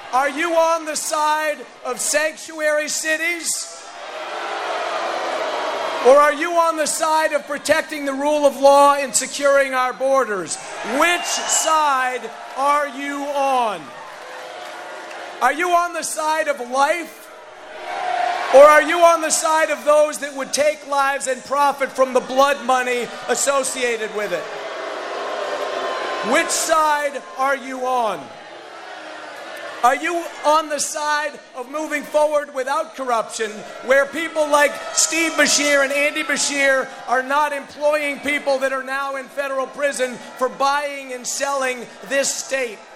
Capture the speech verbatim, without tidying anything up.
Are you on the side of sanctuary cities? Or are you on the side of protecting the rule of law and securing our borders? Which side are you on? Are you on the side of life? Or are you on the side of those that would take lives and profit from the blood money associated with it? Which side are you on? Are you on the side of moving forward without corruption, where people like Steve Beshear and Andy Beshear are not employing people that are now in federal prison for buying and selling this state?